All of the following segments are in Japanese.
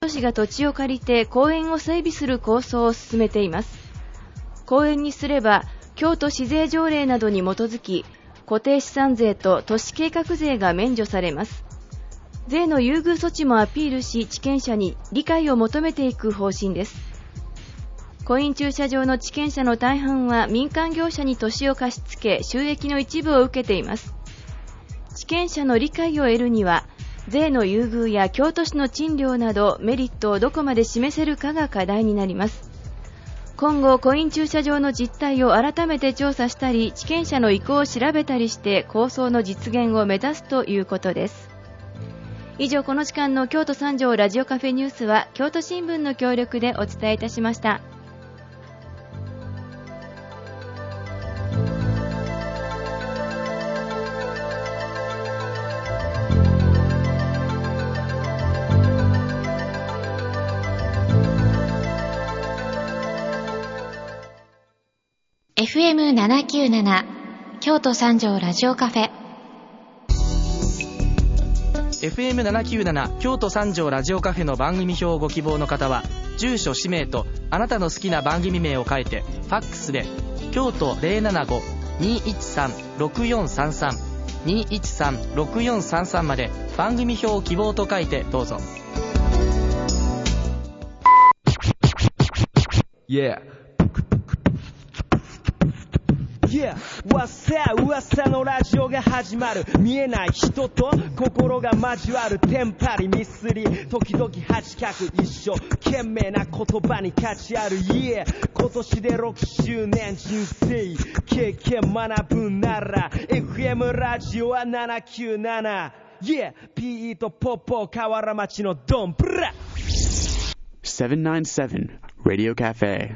市が土地を借りて公園を整備する構想を進めています。公園にすれば京都市税条例などに基づき固定資産税と都市計画税が免除されます。税の優遇措置もアピールし、地権者に理解を求めていく方針です。コイン駐車場の地権者の大半は民間業者に土地を貸し付け、収益の一部を受けています。地権者の理解を得るには、税の優遇や京都市の賃料などメリットをどこまで示せるかが課題になります。今後、コイン駐車場の実態を改めて調査したり、地権者の意向を調べたりして構想の実現を目指すということです。以上、この時間の京都三条ラジオカフェニュースは京都新聞の協力でお伝えいたしました。 FM797 京都三条ラジオカフェ。 FM797 京都三条ラジオカフェの番組表をご希望の方は、住所氏名とあなたの好きな番組名を書いてファックスで京都 075-213-6433 213-6433 まで番組表を希望と書いてどうぞ。 Yeah、噂のラジオが始まる。見えない人と心が交わる。テンパリミスリ時々八脚、一生懸命な言葉に価値ある。Yeah、今年で6周年、人生経験学ぶなら FM ラジオは797。 Yeah、PE とポッポ河原町のドンブラ 797 Radio Cafe。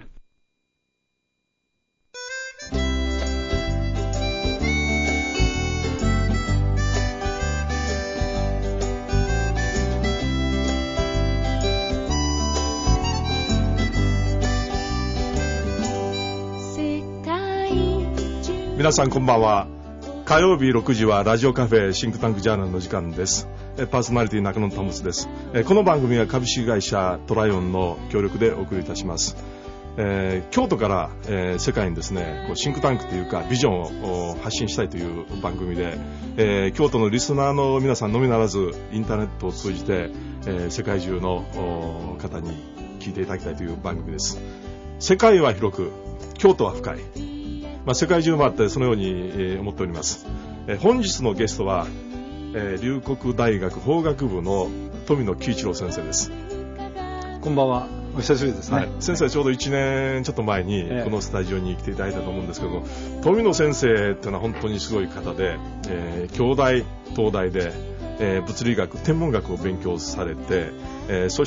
皆さんこんばんは。火曜日6時はラジオカフェシンクタンクジャーナルの時間です。パーソナリティ中野保です。この番組は株式会社トライオンの協力でお送りいたします。京都から、世界にですね、シンクタンクというかビジョンを発信したいという番組で、京都のリスナーの皆さんのみならずインターネットを通じて、世界中の方に聞いていただきたいという番組です。世界は広く、京都は深い。世界中もあってそのように、思っております。本日のゲストは、龍谷大学法学部の富野喜一郎先生です。 こんばんは。お久しぶりですね。はい、 先生はちょうど1年ちょっと前にこのスタジオに来ていただいたと思うんですけど、富野先生っていうのは本当にすごい方で、京大、東大で、物理学、天文学を勉強されて、そして、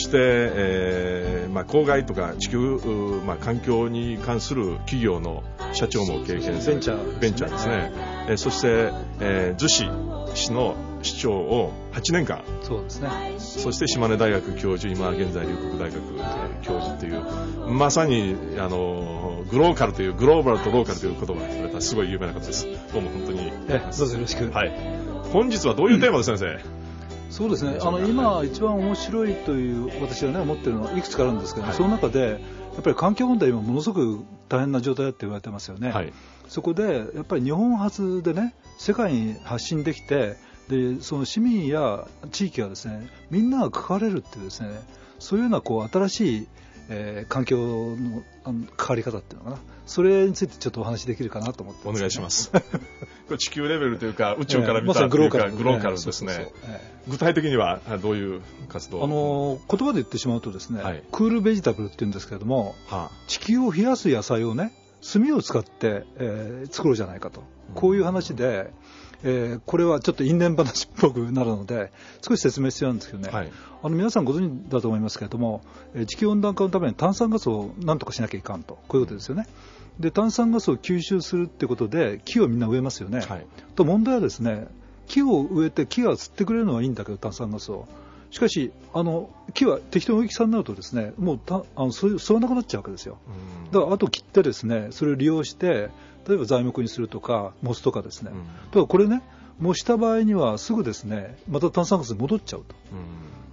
公害とか地球、環境に関する企業の社長も経験されて、ベンチャーですね。そして、逗子市の市長を8年間、 そうですね。 そして島根大学教授、今現在龍谷大学教授という、まさにグローカルという、グローバルとローカルという言葉が言われたすごい有名な方です。どうも本当にどうぞよろしく。 はい。本日はどういうテーマです、先生？ そうですね、今一番面白いという私はね思ってるのはいくつかあるんですけど、その中でやっぱり環境問題今ものすごく大変な状態だって言われてますよね。そこでやっぱり日本発でね世界に発信できて、でその市民や地域がですねみんなが関われるっていうですね、そういうような新しい環境の関わり方っていうのかな、それについてちょっとお話できるかなと思ってます、ね、 お願いします。これ地球レベルというか宇宙から見たというか、グローカルですね。具体的にはどういう活動？ 言葉で言ってしまうとですね、クールベジタブルっていうんですけれども、地球を冷やす野菜をね炭を使って、作ろうじゃないかと、こういう話で、これはちょっと因縁話っぽくなるので少し説明必要なんですけどね、皆さんご存知だと思いますけれども、地球温暖化のために炭酸ガスをなんとかしなきゃいかんと、こういうことですよね。で炭酸ガスを吸収するってことで木をみんな植えますよね、と問題はですね、木を植えて木が吸ってくれるのはいいんだけど炭酸ガスを、しかし木は適当な大きさになるとですねもう吸わなくなっちゃうわけですよ。だからあと切ってですねそれを利用して例えば材木にするとかモスとかですね、だからこれね模した場合にはすぐですねまた炭酸ガスに戻っちゃうと。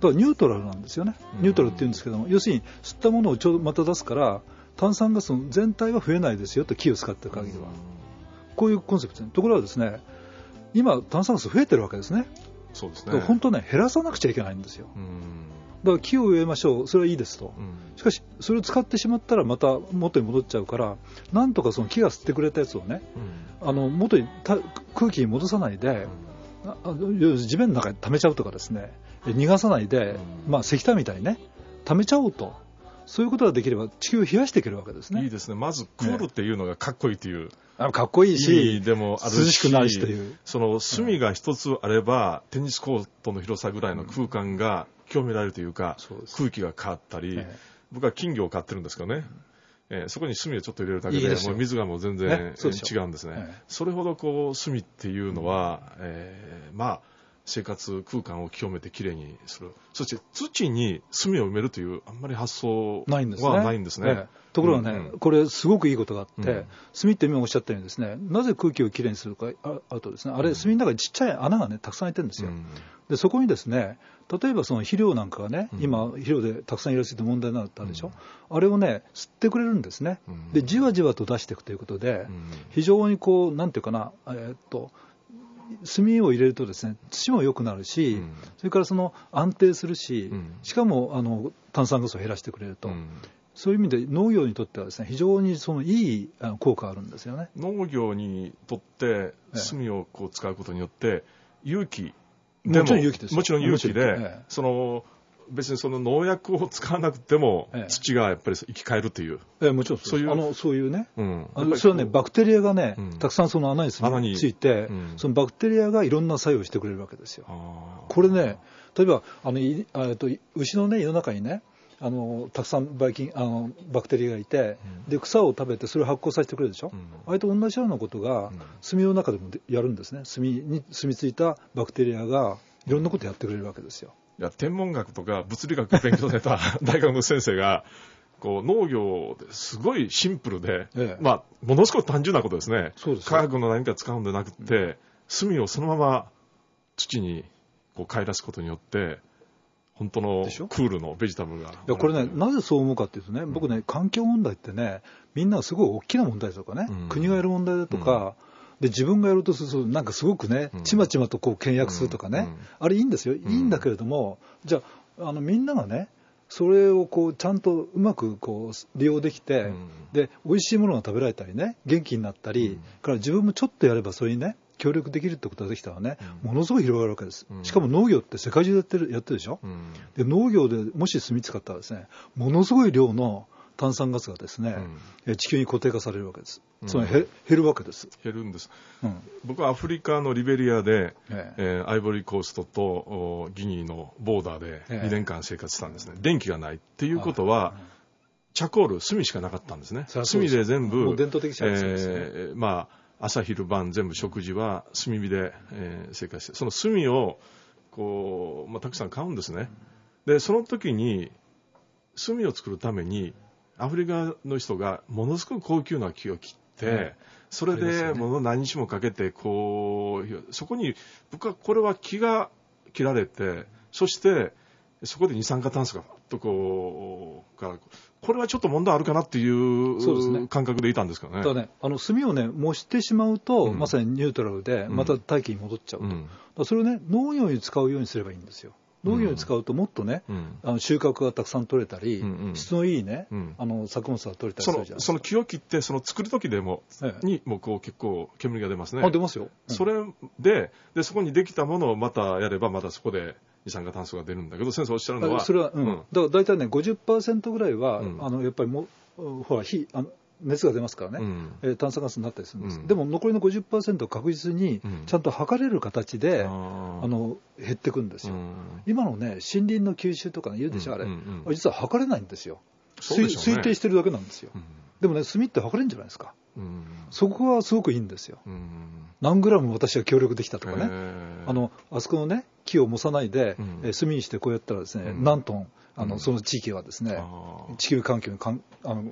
からニュートラルなんですよね。ニュートラルって言うんですけども、要するに吸ったものをちょうどまた出すから炭酸ガスの全体は増えないですよと、木を使ってる限りは。こういうコンセプトですね。ところがですね、今炭酸ガス増えてるわけですね。 そうですね。 だから本当ね、減らさなくちゃいけないんですよ。だから木を植えましょう、それはいいですと。しかしそれを使ってしまったらまた元に戻っちゃうから、なんとかその木が吸ってくれたやつをね、元に空気に戻さないで、地面の中に溜めちゃうとかですね、逃がさないで、石炭みたいにね溜めちゃおうと、そういうことができれば地球を冷やしていけるわけですね。 いいですね。まずクールっていうのがかっこいいという、 かっこいいし、 でもあるし、 涼しくなるしという、 その隅が一つあれば、テニスコートの広さぐらいの空間が興味られるというか、空気が変わったり、僕は金魚を飼ってるんですけどね、そこに炭をちょっと入れるだけでもう水がもう全然違うんですね。それほどこう炭っていうのは、生活空間を清めてきれいにする。そして土に炭を埋めるというあんまり発想はないんですね。 ところがね、これすごくいいことがあって、炭って今おっしゃったようにですね、なぜ空気をきれいにするかあとですね、あれ炭の中にちっちゃい穴がねたくさん開いてるんですよ。でそこにですね、例えばその肥料なんかがね、今肥料でたくさん入れすぎて問題になったでしょ、あれをね吸ってくれるんですね。でじわじわと出していくということで、非常にこうなんていうかな、炭を入れるとですね、土も良くなるし、それからその安定するし、しかも炭酸ガスを減らしてくれると、そういう意味で農業にとってはですね、非常にそのいい効果があるんですよね。 農業にとって炭をこう使うことによって有機でも、もちろん有機です。もちろん有機で、その別にその農薬を使わなくても土がやっぱり生き返るという、 もちろんそういうね、それはねバクテリアがね、たくさんその穴について、そのバクテリアがいろんな作用をしてくれるわけですよ。これね、例えば牛のね胃の中にね、たくさんバクテリアがいて、で草を食べてそれを発酵させてくれるでしょ、あれと同じようなことが炭の中でもやるんですね。炭に住み着いたバクテリアがいろんなことをやってくれるわけですよ。 いや天文学とか物理学を勉強された大学の先生がこう農業ですごいシンプルで、ものすごく単純なことですね。化学の何か使うんじゃなくて、炭をそのまま土にこう帰らすことによって本当のクールのベジタブルが。 これね、なぜそう思うかっていうとね、僕ね、環境問題ってね、みんなすごい大きな問題だとかね、国がやる問題だとか、で自分がやろうとするとなんかすごくね、ちまちまとこう倹約するとかね、あれいいんですよ、いいんだけれども、じゃあみんながねそれをこうちゃんとうまくこう利用できて、で美味しいものが食べられたりね、元気になったり、から自分もちょっとやればそれにね協力できるってことができたらね、ものすごい広がるわけです。しかも農業って世界中でやってるでしょ、で農業でもし炭使ったらですね、ものすごい量の炭酸ガスがですね、地球に固定化されるわけです。つまり減るわけです。 減るんです。僕はアフリカのリベリアで、アイボリーコーストとギニーのボーダーで2年間生活したんですね。電気がないっていうことは、チャコール、炭しかなかったんですね。炭で全部、 もう伝統的じゃないですね。朝昼晩全部食事は炭火で、生活して、その炭をこう、たくさん買うんですね。でその時に炭を作るためにアフリカの人がものすごく高級な木を切って、それでもの何日もかけてこう、そこに僕はこれは木が切られて、そしてそこで二酸化炭素がふっとこれはちょっと問題あるかなっていう感覚でいたんですけどね。 ただね、炭をね燃してしまうと、まさにニュートラルでまた大気に戻っちゃうと、それをね農業に使うようにすればいいんですよ。農業に使うともっとね、収穫がたくさん取れたり、質のいいね、作物が取れたりするじゃないですか。 その木を切ってその作る時でも、もうこう結構煙が出ますね。 出ますよ。 それでそこにできたものをまたやればまたそこで二酸化炭素が出るんだけど、先生おっしゃるのはそれは、だから大体ね 50% ぐらいは、やっぱりほら熱が出ますからね、炭酸ガスになったりするんです。でも残りの 50% 確実にちゃんと測れる形で、減ってくんですよ。今のね森林の吸収とかね言うでしょ、あれ実は測れないんですよ。推定してるだけなんですよ。でもね炭って測れるんじゃないですか。そこはすごくいいんですよ。何グラム私は協力できたとかね、あそこのね木を燃さないで、炭にしてこうやったらですね、何トンその地域はですね、地球環境に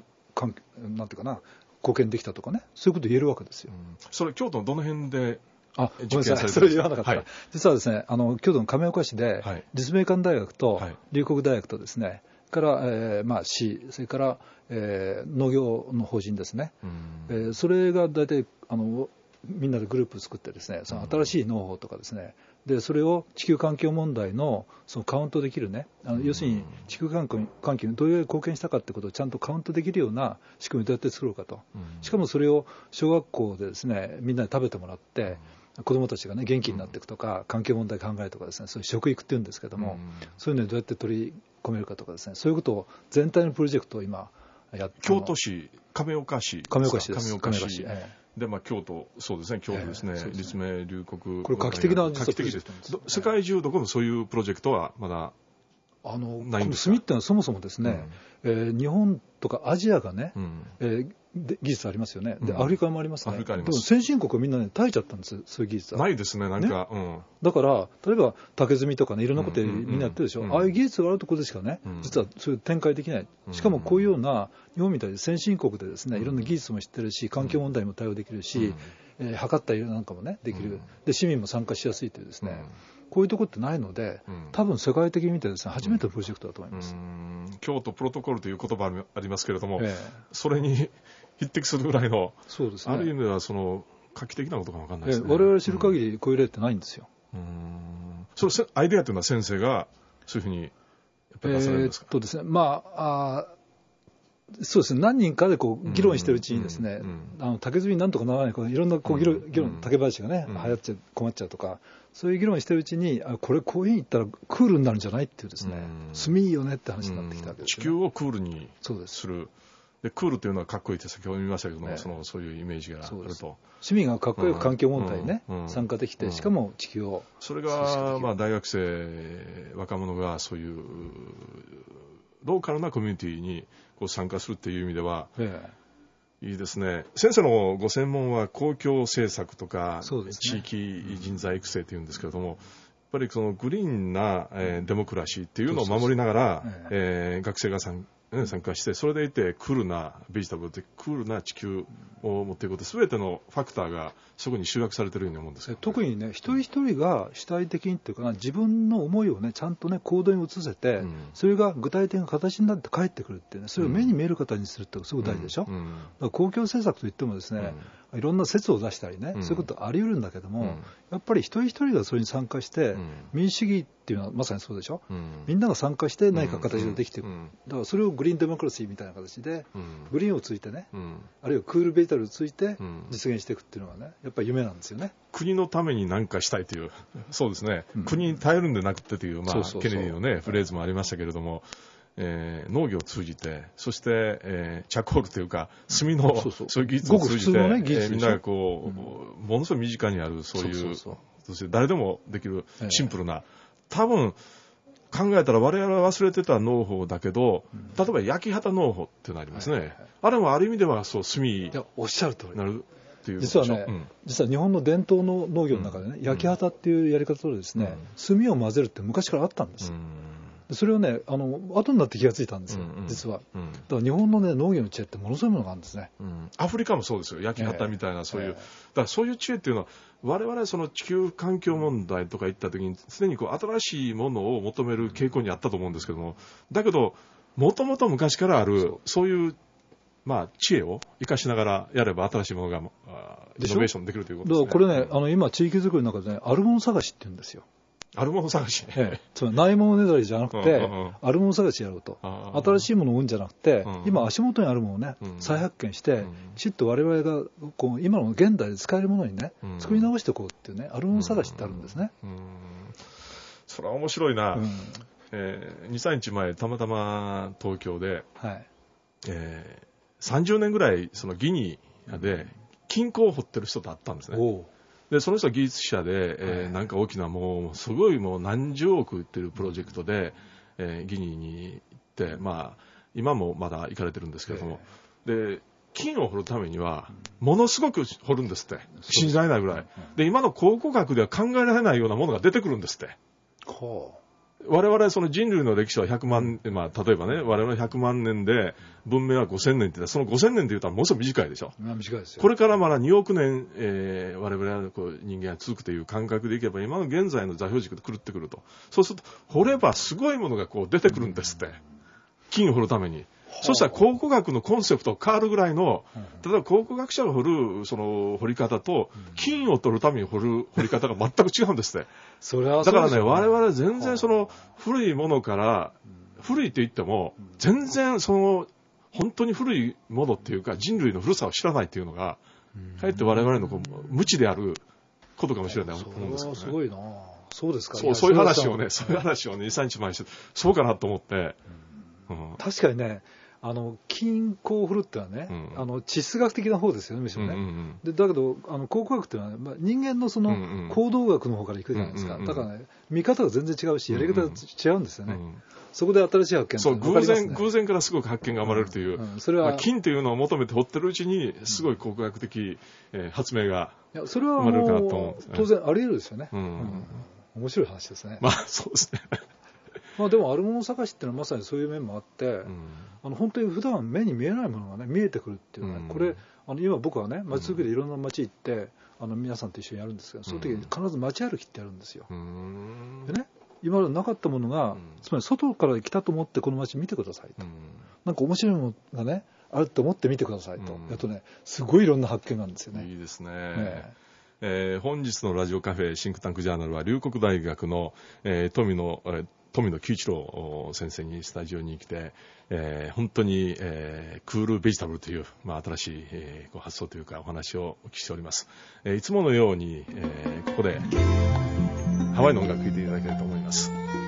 なんていうかな貢献できたとかね、そういうこと言えるわけですよ。 それ京都のどの辺で実験されてます。 それ言わなかった、 はい、 実はですね、京都の亀岡市で、立命館大学と龍谷大学とですね、から、市、それから、農業の法人ですね、それが大体みんなでグループを作ってですね、その新しい農法とかですね、でそれを地球環境問題のそのカウントできるね、要するに地球環境にどういう貢献したかってことをちゃんとカウントできるような仕組みをどうやって作ろうかと、しかもそれを小学校でですね、みんなで食べてもらって、子どもたちがね元気になっていくとか、環境問題考えるとかですね、そういう食育っていうんですけども、そういうのにどうやって取り込めるかとかですね、そういうことを全体のプロジェクトを今やって、 京都市、亀岡市です。 亀岡市で、京都、そうですね、京都ですね、立命龍谷、 これ画期的な実はプロジェクトです。世界中どこもそういうプロジェクトはまだないんですか？ 炭ってのはそもそもですね、日本とかアジアがね、技術ありますよね。で、アフリカもありますね。でも先進国はみんなね、耐えちゃったんです、そういう技術は。 ないですね、なんか。 だから、例えば竹炭とかね、いろんなことみんなやってるでしょ。ああいう技術があるところでしかね、実はそういう展開できない。しかもこういうような、日本みたいに先進国でですね、いろんな技術も知ってるし、環境問題も対応できるし、測ったりなんかもね、できる。で、市民も参加しやすいというですね、こういうところってないので、多分世界的に見てですね、初めてのプロジェクトだと思います。 京都プロトコルという言葉ありますけれども、それに匹敵するぐらいの、 そうですね、 ある意味ではその画期的なことかもわかんないですね。 我々知る限りこういう例ってないんですよ。 それアイデアというのは先生がそういうふうにやっぱり出されるんですか？ ですね、そうですね、何人かでこう議論してるうちにですね、竹炭なんとかならないか、いろんなこう議論、竹林がね、流行っちゃう、困っちゃうとか、そういう議論してるうちに、これこういうふうに言ったらクールになるんじゃないっていうですね、炭いいよねって話になってきたわけですね。 地球をクールにする。でクールというのはかっこいいって先ほど見ましたけども、そういうイメージがあると。 市民がかっこよく環境問題にね、参加できて、しかも地球を。 それが、大学生、若者がそういうローカルなコミュニティにこう参加するっていう意味では、いいですね。先生のご専門は公共政策とか、地域人材育成というんですけれども、やっぱりそのグリーンな、デモクラシーっていうのを守りながら、学生が参加して、それでいてクールなベジタブルでクールな地球を持っていくこと、全てのファクターがそこに集約されているように思うんですけど、 特にね、一人一人が主体的にっていうかな、自分の思いをねちゃんとね行動に移せて、それが具体的な形になって帰ってくるっていうね、それを目に見える形にするってすごく大事でしょ。だから公共政策といってもですね、いろんな説を出したりね、そういうことあり得るんだけども、やっぱり一人一人がそれに参加して、民主主義っていうのはまさにそうでしょ。みんなが参加して何か形ができていく。だからそれをグリーンデモクラシーみたいな形で、グリーンをついてね、あるいはクールベジタルをついて実現していくっていうのがね、やっぱり夢なんですよね。 国のために何かしたいという、そうですね、国に頼るんでなくてという、ケネディのね、フレーズもありましたけれども、農業を通じて、そして、チャコールというか炭のそういう技術を通じて、みんながこう、ものすごい身近にあるそういう、そして誰でもできるシンプルな、多分考えたら我々は忘れてた農法だけど、例えば焼き畑農法っていうのがありますね。あれもある意味ではそう炭におっしゃる通りなるっていう。 実はね、実は日本の伝統の農業の中でね、焼き畑っていうやり方でですね、炭を混ぜるって昔からあったんです。それをね、後になって気がついたんですよ、実は。だから日本のね、農業の知恵ってものすごいものがあるんですね。 アフリカもそうですよ、焼き畑みたいな、そういう。だからそういう知恵っていうのは、我々その地球環境問題とか言った時に、常にこう新しいものを求める傾向にあったと思うんですけども、だけど、もともと昔からある、そういう、知恵を生かしながらやれば新しいものが、イノベーションできるということですね。 だからこれね、今地域づくりの中でね、あるもの探しって言うんですよ。 あるもの探し、 つまりないものねだりじゃなくて、あるもの探しやろうと。新しいものを生むんじゃなくて、今足元にあるものをね、再発見して、きちっと我々がこう今の現代で使えるものにね、作り直していこうっていうね、あるもの探しってあるんですね。 それは面白いな。2、3日前、たまたま東京で、30年ぐらいそのギニアで金鉱を掘ってる人と会ったんですね。でその人は技術者で、なんか大きなもうすごいもう何十億売ってるプロジェクトで、ギニに行って、今もまだ行かれてるんですけれども、で金を掘るためにはものすごく掘るんですって、信じられないぐらいで、今の考古学では考えられないようなものが出てくるんですって。 我々その人類の歴史は100万、例えばね、我々100万年で文明は5000年って、その5000年で言うとものすごく短いでしょ。 短いですよ。 これからまだ2億年、我々は人間が続くという感覚でいけば、今の現在の座標軸で狂ってくると。そうすると、掘ればすごいものが出てくるんですって。金を掘るために。そしたら考古学のコンセプト変わるぐらいの、例えば考古学者が掘るその掘り方と、金を取るために掘る掘り方が全く違うんですって。 それはだからね、我々は全然その古いものから、古いと言っても、全然その、本当に古いものっていうか、人類の古さを知らないっていうのが、かえって我々の無知であることかもしれないと思うんですけどね。 すごいな。そうですか。 そういう話をね、2、3日前にして、そうかなと思って。 確かにね、金鉱を掘るってのはね、地質学的な方ですよね、むしろね。でだけど考古学っていうのは、人間のその行動学の方からいくじゃないですか。だからね、見方が全然違うし、やり方が違うんですよね。そこで新しい発見そう、偶然からすごく発見が生まれるという、それは金というのを求めて掘ってるうちに、すごい考古学的発明が生まれるかなと思うんですね。 当然あり得るですよね。面白い話ですね。 そうですね。 でもあるもの探しっていうのはまさにそういう面もあって、本当に普段目に見えないものがね、見えてくるっていうのは、これ今僕はね、街づくりでいろんな街行って皆さんと一緒にやるんですけど、その時に必ず街歩きってやるんですよ。でね、今までなかったものが、つまり外から来たと思ってこの街見てくださいと、なんか面白いものがねあると思って見てくださいと、やっとね、すごいいろんな発見なんですよね。 いいですね。本日のラジオカフェシンクタンクジャーナルは龍谷大学の富野喜一郎先生にスタジオに来て、本当に、クールベジタブルという、新しい、発想というかお話をお聞きしております。いつものように、ここでハワイの音楽を聴いていただきたいと思います。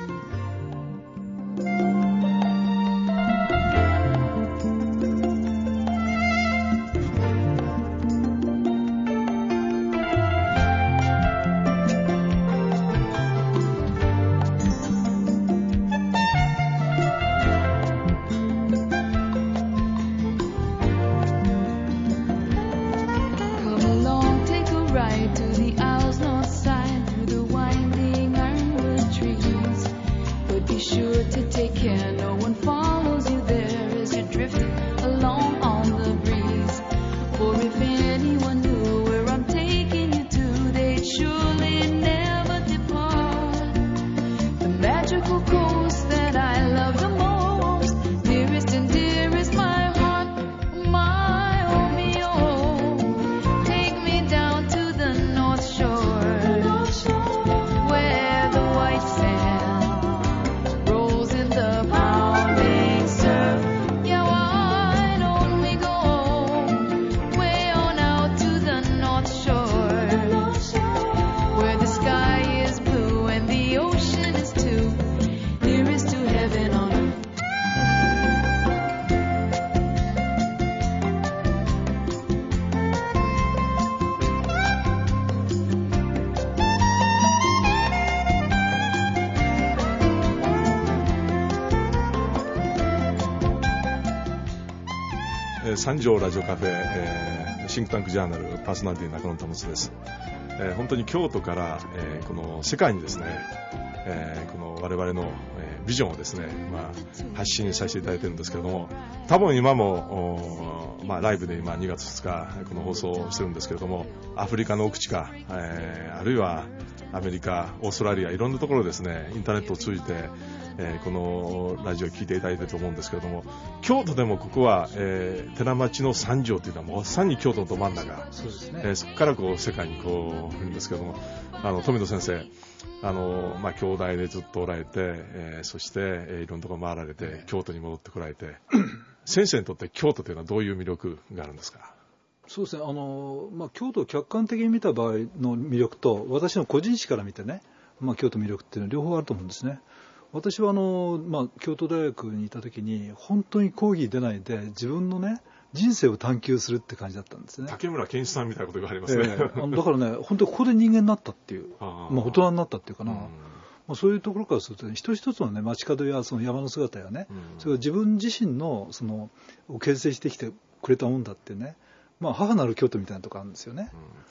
三条ラジオカフェ、シンクタンクジャーナルパーソナリティ中野保です。本当に京都から、この世界にですね、この我々の、ビジョンをですね、発信させていただいているんですけれども、多分今も、ライブで今2月2日この放送をしてるんですけれども、アフリカの奥地か、あるいはアメリカ、オーストラリア、いろんなところですね、インターネットを通じて、このラジオを聞いていただいていると思うんですけれども、京都でもここは、寺町の三条というのはまさに京都のど真ん中、そうですね、そこから世界に行くんですけれども、富野先生、兄弟でずっとおられて、そして、いろんなところ回られて京都に戻ってこられて先生にとって京都というのはどういう魅力があるんですか？ そうですね、京都を客観的に見た場合の魅力と、私の個人史から見てね、京都の魅力っていうのは両方あると思うんですね。私は京都大学にいた時に本当に講義出ないで自分のね人生を探求するって感じだったんですね。 竹村健一さんみたいなことがありますね。 だからね、本当にここで人間になったっていう、大人になったっていうかな、そういうところからすると、ね、一つ一つの、ね、街角やその山の姿やね、それが自分自身のを形成してきてくれたもんだってね、母なる京都みたいなところあるんですよね。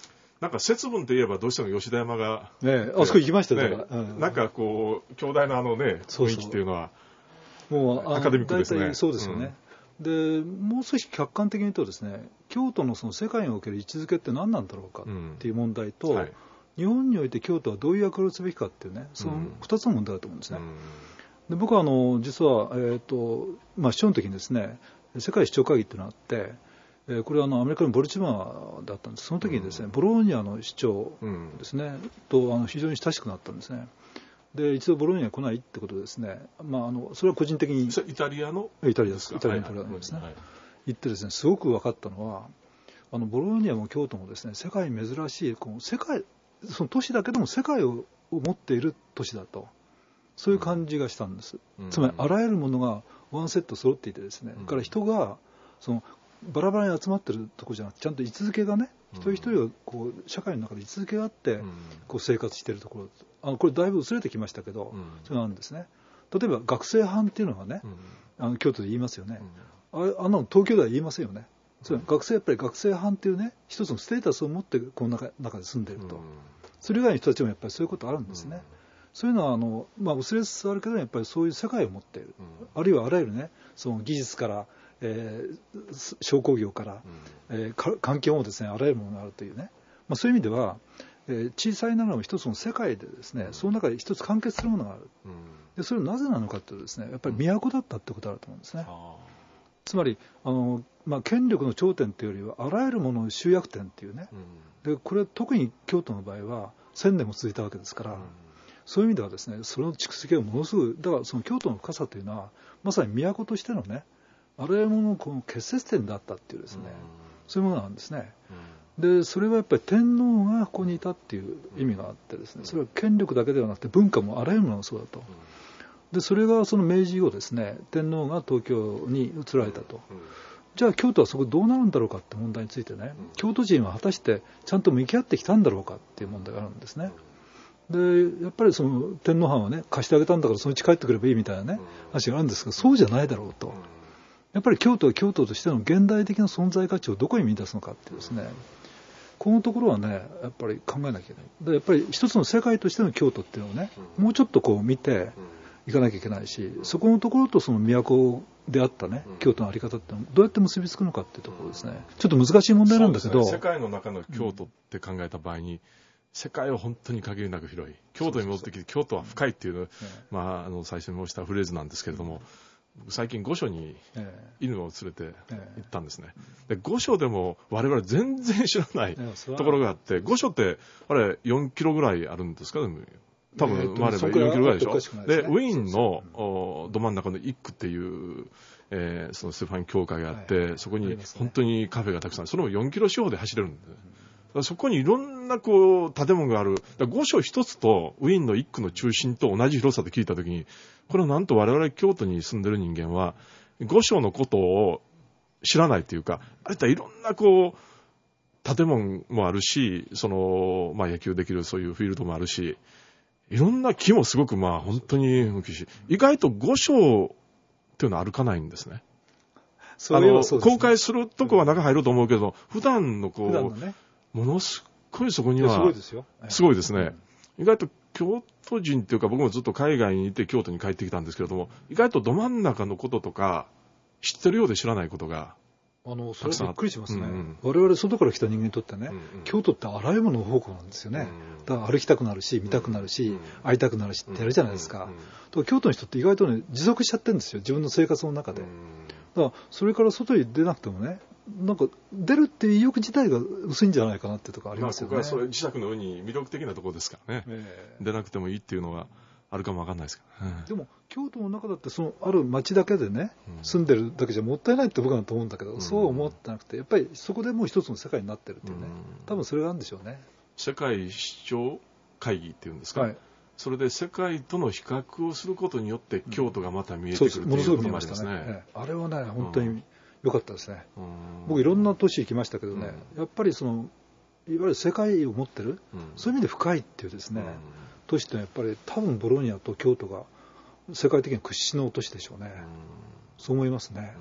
なんか節分といえばどうしても吉田山が、 あそこ行きましたよ、 なんかこう強大な雰囲気っていうのはもうアカデミックですね。 そうですよね。でもう少し客観的に言うとですね、京都のその世界における位置づけって何なんだろうかっていう問題と、日本において京都はどういう役割をすべきかっていうね、その2つの問題だと思うんですね。で僕は実は、市長の時にですね、世界市長会議っていうのがあって、これはアメリカのボルチモアだったんです。その時にですね、ボローニャの市長ですね、と非常に親しくなったんですね。で一度ボローニャに来ないってことでですね、それは個人的にイタリアのイタリアですね、行ってですね、すごく分かったのは、ボローニャも京都もですね、世界に珍しいその都市だけども世界を持っている都市だと、そういう感じがしたんです。つまりあらゆるものがワンセット揃っていてですね、から人がそのバラバラに集まってるところじゃなくて、ちゃんと位置づけがね、一人一人がこう社会の中で位置づけがあってこう生活しているところ、これだいぶ薄れてきましたけど、それなんですね。例えば学生班っていうのがね、京都で言いますよね。あの東京では言いませんよね。やっぱり学生班っていうね、一つのステータスを持ってこの中で住んでいると、それ以外の人たちもやっぱりそういうことあるんですね。そういうのは薄れつつあるけど、やっぱりそういう世界を持っている、あるいはあらゆるね、その技術から、商工業から、環境もですね、あらゆるものがあるというね、そういう意味では、小さいながらも一つの世界でですね、その中で一つ完結するものがある。でそれはなぜなのかというとですね、やっぱり都だったってことだと思うんですね。つまり権力の頂点というよりはあらゆるものの集約点というね、でこれ特に京都の場合は1000年も続いたわけですから、そういう意味ではですね、その蓄積がものすごい、だからその京都の深さというのはまさに都としてのね、あらゆるもののこの結節点だったっていうですね、そういうものなんですね。でそれはやっぱり天皇がここにいたっていう意味があってですね、それは権力だけではなくて文化もあらゆるものがそうだと。でそれがその明治以後ですね、天皇が東京に移られたと。じゃあ京都はそこどうなるんだろうかって問題についてね、京都人は果たしてちゃんと向き合ってきたんだろうかっていう問題があるんですね。でやっぱりその天皇藩はね、貸してあげたんだからそのうち帰ってくればいいみたいなね話があるんですが、そうじゃないだろうと。やっぱり京都は京都としての現代的な存在価値をどこに見出すのかっていうですね、このところはねやっぱり考えなきゃいけない。でやっぱり一つの世界としての京都っていうのをね、もうちょっとこう見ていかなきゃいけないし、そこのところとその都であったね京都の在り方ってどうやって結びつくのかっていうところですね。ちょっと難しい問題なんだけど、 世界の中の京都って考えた場合に、世界は本当に限りなく広い。京都に戻ってきて京都は深いっていうの、最初に申したフレーズなんですけれども、最近御所に犬を連れて行ったんですね。で御所でも我々全然知らないところがあって、御所ってあれ4キロぐらいあるんですかね。多分回れば4キロぐらいでしょ。でウィーンのど真ん中のイックっていうそのステファン教会があって、そこに本当にカフェがたくさん、それも4キロ四方で走れるんです。そこにいろんなこう建物がある。御所一つとウィーンの一区の中心と同じ広さと聞いたときに、これはなんと我々京都に住んでる人間は御所のことを知らないというか、あれっていろんなこう建物もあるし、その野球できるそういうフィールドもあるし、いろんな木もすごく本当に大きいし、意外と御所っていうのは歩かないんですね。公開するとこは中入ると思うけど、普段のこう、ね、ものすごいそこにはすごいですね。意外と京都人っていうか、僕もずっと海外にいて京都に帰ってきたんですけれども、意外とど真ん中のこととか知ってるようで知らないことがそれびっくりしますね。我々外から来た人間にとってね、京都ってあらゆるものの宝庫なんですよね。だから歩きたくなるし、見たくなるし、会いたくなるしってやるじゃないですか。京都の人って意外とね持続しちゃってるんですよ、自分の生活の中で。だからそれから外に出なくてもね、なんか出るっていう意欲自体が薄いんじゃないかなっていうところありますよね。 ここはそれ自宅のように魅力的なところですからね、出なくてもいいっていうのがあるかもわかんないですけど、でも京都の中だってそのある町だけでね、住んでるだけじゃもったいないって僕はと思うんだけど、そうは思ってなくて、やっぱりそこでもう一つの世界になってるっていうね、多分それがあるんでしょうね。 世界市長会議っていうんですか、それで世界との比較をすることによって京都がまた見えてくるということもありますね。 あれはね本当に良かったですね。僕いろんな都市行きましたけどね、やっぱりそのいわゆる世界を持ってる、そういう意味で深いっていうですね、都市ってやっぱり多分ボローニャと京都が世界的に屈指の都市でしょうね。そう思いますね。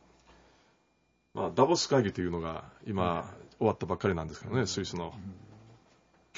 ダボス会議というのが今終わったばっかりなんですけどね、スイスの。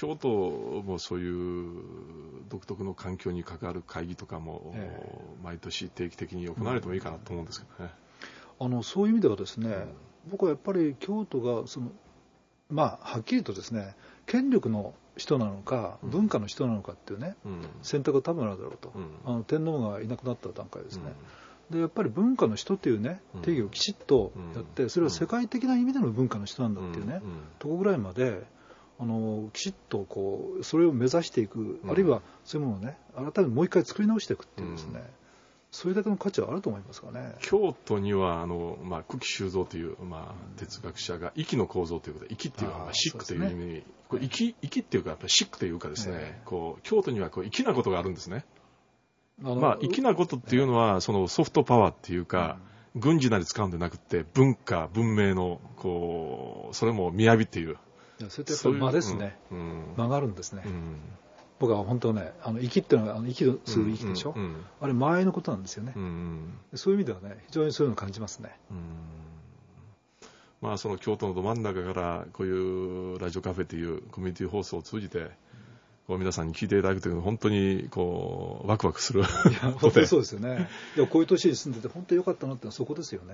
京都もそういう独特の環境に関わる会議とかも、毎年定期的に行われてもいいかなと思うんですけどね。 そういう意味ではですね、僕はやっぱり京都がはっきりとですね、権力の人なのか文化の人なのかっていうね、選択が多分あるだろうと、天皇がいなくなった段階ですね、でやっぱり文化の人っていうね定義をきちっとやって、それは世界的な意味での文化の人なんだっていうね、とこぐらいまできちっとそれを目指していく、あるいはそういうものをね改めてもう一回作り直していくっていうですね、それだけの価値はあると思いますかね。 京都には久喜修造という、哲学者が息の構造ということで、息っていうのはシックという意味に、息っていうかやっぱりシックというかですね、京都には粋なことがあるんですね。粋なことっていうのはそのソフトパワーっていうか、軍事なり使うんでなくて文化文明のそれも雅っていう、 それってやっぱり間ですね、間があるんですね。僕は本当ね、息っていうのは息する息でしょ、あれ間合いのことなんですよね、そういう意味ではね非常にそういうのを感じますね。 その京都のど真ん中からこういうラジオカフェというコミュニティ放送を通じて皆さんに聞いていただくというのは本当にワクワクする。いや本当にそうですよね。こういう都市に住んでて本当に良かったなってのはそこですよね。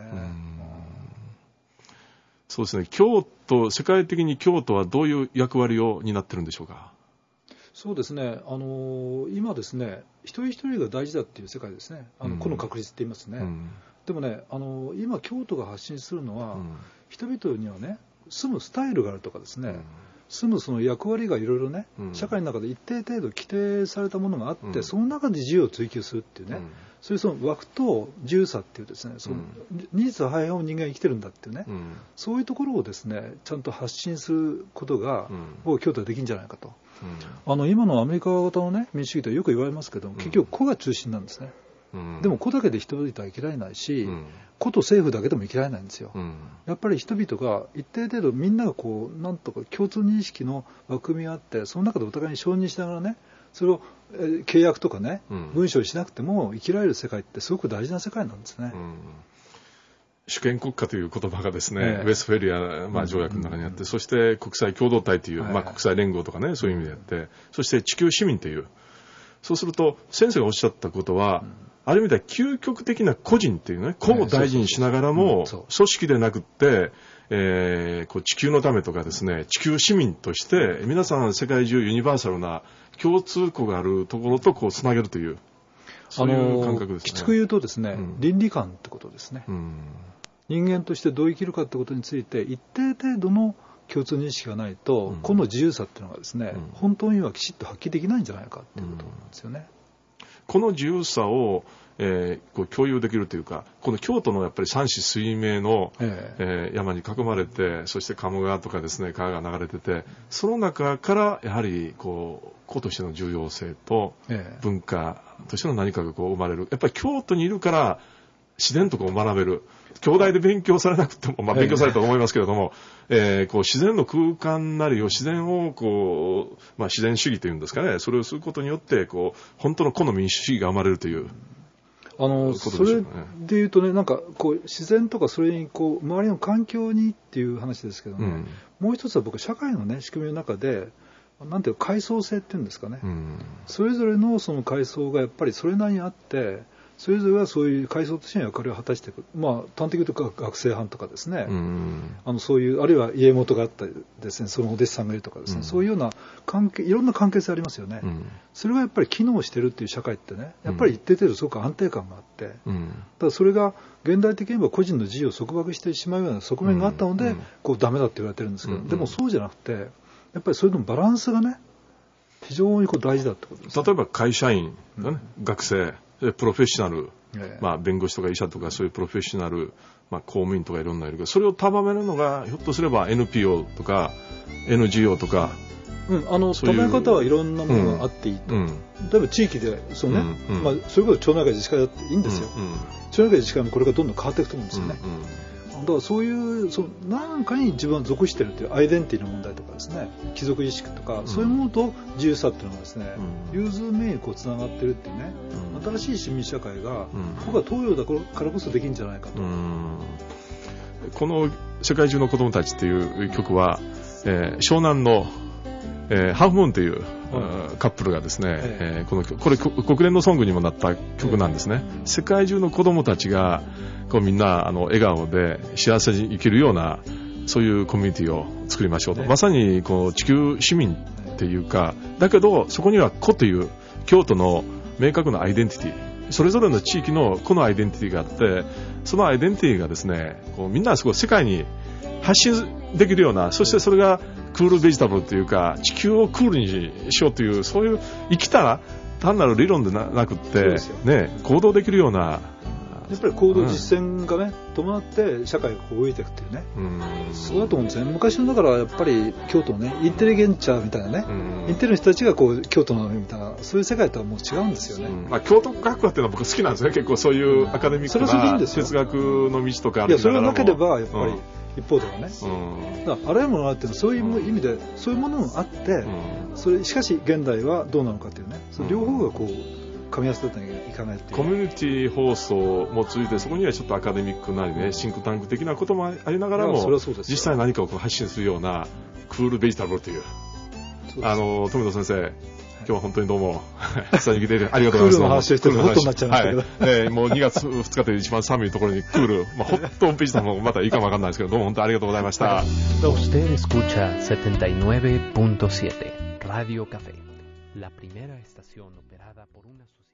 そうですね。世界的に京都はどういう役割を担ってるんでしょうか。 そうですね、今ですね、一人一人が大事だっていう世界ですね、個の確率って言いますね、でもね、今京都が発信するのは、人々にはね住むスタイルがあるとかですね、住むその役割がいろいろね、社会の中で一定程度規定されたものがあって、その中で自由を追求するっていうね、そういうその枠と自由さっていうですね、その二律背反を人間は生きてるんだっていうね、そういうところをですねちゃんと発信することが、僕は京都でできるんじゃないかと。今のアメリカ型のね民主主義とはよく言われますけども、結局個が中心なんですね。でも個だけで人々は生きられないし、個と政府だけでも生きられないんですよ。やっぱり人々が一定程度みんながなんとか共通認識の枠組みがあって、その中でお互いに承認しながらね、それを契約とかね、文書にしなくても生きられる世界ってすごく大事な世界なんですね。 主権国家という言葉がですね、ウェストフェルア、条約の中にあって、そして国際共同体という、国際連合とかね、そういう意味であって、そして地球市民という、そうすると先生がおっしゃったことは、ある意味では究極的な個人っていうね、個を大事にしながらも、組織でなくって、地球のためとかですね、地球市民として皆さん世界中ユニバーサルな共通項があるところとつなげるという、そういう感覚ですね。 きつく言うとですね、倫理観ってことですね。人間としてどう生きるかってことについて一定程度の共通認識がないと、個の自由さっていうのがですね、本当にはきちっと発揮できないんじゃないかっていうことなんですよね。 この自由さを、共有できるというか、この京都のやっぱり山紫水明の、山に囲まれて、そして鴨川とかですね、川が流れてて、その中からやはり個としての重要性と、文化としての何かが生まれる。やっぱり京都にいるから自然と学べる。京大で勉強されなくても、勉強されたと思いますけれども、自然の空間なりを自然を自然主義というんですかね、それをすることによって本当の個の民主主義が生まれるというそれでいうとね、なんか自然とかそれに周りの環境にっていう話ですけどね、もう一つは僕社会のね仕組みの中でなんていう階層性っていうんですかね、それぞれのその階層がやっぱりそれなりにあって、それぞれがそういう階層としての役割を果たしていく、端的に言うと学生班とかですね、そういうあるいは家元があったりですね、そのお弟子さんがいるとかですね、そういうような関係、いろんな関係性ありますよね。それがやっぱり機能してるっていう社会ってね、やっぱり一定程度すごく安定感があって、ただそれが現代的に言えば個人の自由を束縛してしまうような側面があったので、ダメだって言われてるんですけど、でもそうじゃなくて、やっぱりそれのバランスがね、非常に大事だってことです、ね。 例えば会社員、学生、プロフェッショナル、弁護士とか医者とかそういうプロフェッショナル、公務員とかいろんないるけど、それを束めるのがひょっとすれば NPO とか NGO とか、 束め方はいろんなものがあっていいと、例えば地域でそうね、それこそ町内会自治会だっていいんですよ、町内会自治会もこれからどんどん変わっていくと思うんですよね、だからそういう何かに自分は属しているというアイデンティティの問題とかですね、貴族意識とか、そういうものと自由さっていうのがですね、融通名につながっているっていうね、新しい市民社会が、僕は東洋だからこそできるんじゃないかと。 この世界中の子どもたちっていう曲は、湘南のハーフムーンという、カップルがですね、これ国連のソングにもなった曲なんですね。世界中の子供たちがこうみんな笑顔で幸せに生きるようなそういうコミュニティを作りましょうと、まさにこう地球市民っていうか、だけどそこには個という京都の明確なアイデンティティ、それぞれの地域の個のアイデンティティがあって、そのアイデンティティがですね、こうみんなすごい世界に発信できるような、そしてそれがクールベジタブルというか地球をクールにしようという、そういう生きた単なる理論でなくって、ね、行動できるような、 やっぱり行動実践がね、伴って社会が動いていくっていうね、そうだと思うんですね。昔のだからやっぱり京都のね、インテリゲンチャーみたいなね、インテリの人たちがこう京都のみたいな、そういう世界とはもう違うんですよね。 京都学科っていうのは僕好きなんですね。結構そういうアカデミックな哲学の道とかある。 いや、それがなければやっぱり、一方ではね、だからあらゆるものがあってそういう意味でそういうものがあって、それしかし現代はどうなのかっていうね、その両方がこう噛み合わせていかないっていう、 コミュニティ放送もついて、そこにはちょっとアカデミックなりね、シンクタンク的なこともありながらも、実際何かを発信するようなクールベジタブルという、富田先生、今日は本当にどうもスタジオに来てありがとうございます。 クールの話をしてるとホットになっちゃいましたけど、 もう2月2日という一番寒いところにクール、ホットベジタブルもまたいいかもわかんないですけど、どうも本当にありがとうございました。 Usted escucha 79.7 Radio Café, la primera estación operada por una sociedad